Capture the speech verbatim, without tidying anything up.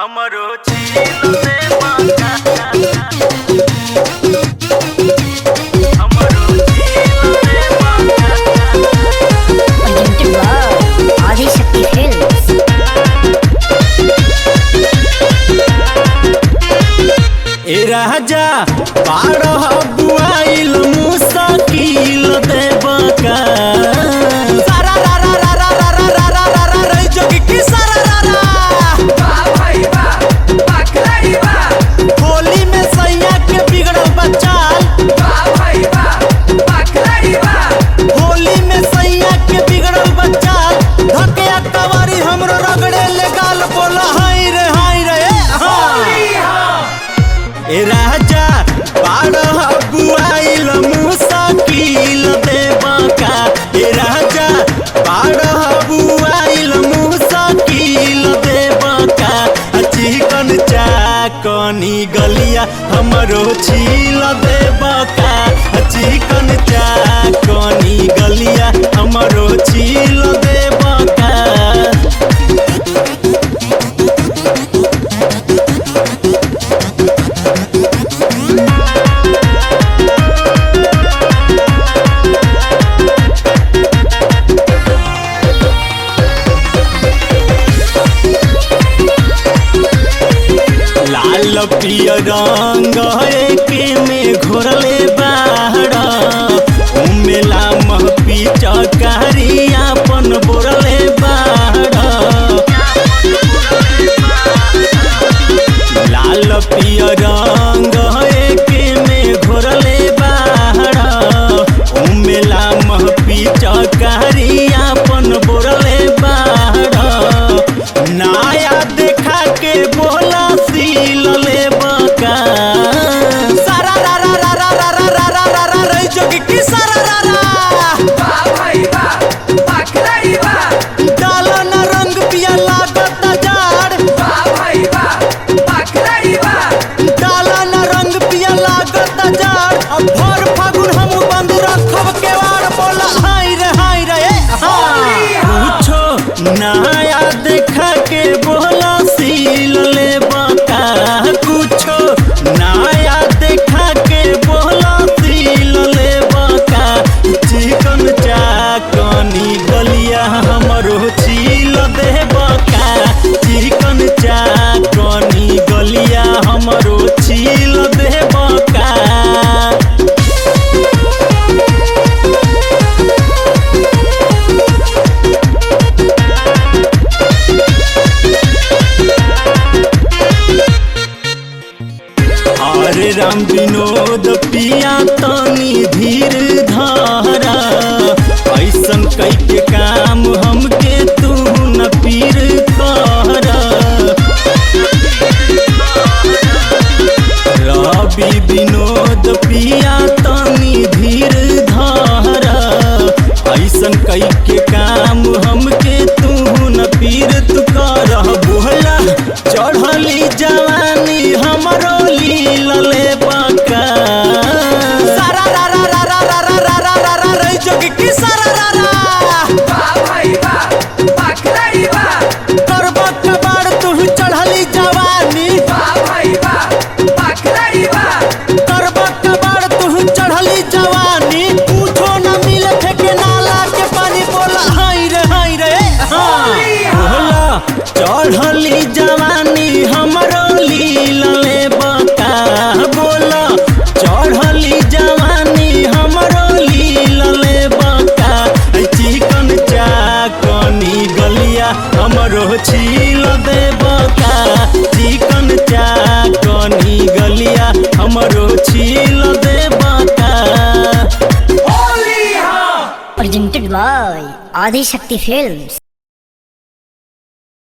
हमरो छील से बाका हमरो छील से बाका presented by Adi Shakti Films. ए राजा बारह बुआइल मुसाकिल देबका सारा रा रा रा रा रा रा रा रा रा रा रे जोगी की सारा रा रा बा भाई बा बकलाई बा होली में सैया के बिगड़ल बचाल बा भाई बा बकलाई बा होली में सैया के बिगड़ल बचाल धके अकवारी हमरो रगड़े ले गाल बोला हाय रे हाय रे हां ए राजा बारह बुआइल मुसाकिल देबका ए राजा बारह बुआइल मुसाकिल देबका चिकन चाकनी गलिया हमरो छील देबका चिकन चाकनी गलिया हमरो छील देबका लाल पियर रंग एके में घोरले बाड़ा उमेला महपी चकारी अपन बोरले बाड़ा लाल पियर रंग एके में घोरले बाड़ा उमेला महपी चकारी अपन बोरले बाड़ा नाया देखा के बोला सील ले बका सारा रा रा रा रा रा रा रा रा रा रा रे जोगी की सारा रा रा बा भाई बा बकलाई बा डालो ना रंग पिया लागत जाड़ बा भाई बा बकलाई बा डालो ना रंग पिया लागत जाड़ अब भर फागुन हम बंद रखब केवाड़ बोला हाय रे हाय रे हां पूछो नया देखा के बोला सील ले बका कुछो नया देखा के बोला सील ले बका चिकन चाकनी गलिया हमरो छील दे बका चिकन चाकनी गलिया हमरो छील दे बका अरे राम विनोद पिया तनी धीर धारा ऐसन कई के काम हमके तू न पीर कर रवि विनोद पिया तनी धीर धारा ऐसन कई के काम हमके तू न पीर तू कर बोला चढ़ली जवानी हमरो लील ले बका सारा रा रा रा रा रा रा रा रा रा रा रे जोगी की सारा रा रा बा भाई बा बकलाई बा करबा कबाड़ तू चढ़ली जवानी बा भाई बा बकलाई बा करबा कबाड़ तू चढ़ली जवानी पूछो न मिले फेंके नाला के पानी बोला हाय रे हाय रे हां बोला चढ़ली जवानी हमरो लील ले बका बोला चढ़ली जवानी हमरो लील ले बका चिकन चाकनी गलिया हमरो छील दे बका चिकन चाकनी गलिया हमरो छील दे बका Presented by Adi Shakti Films.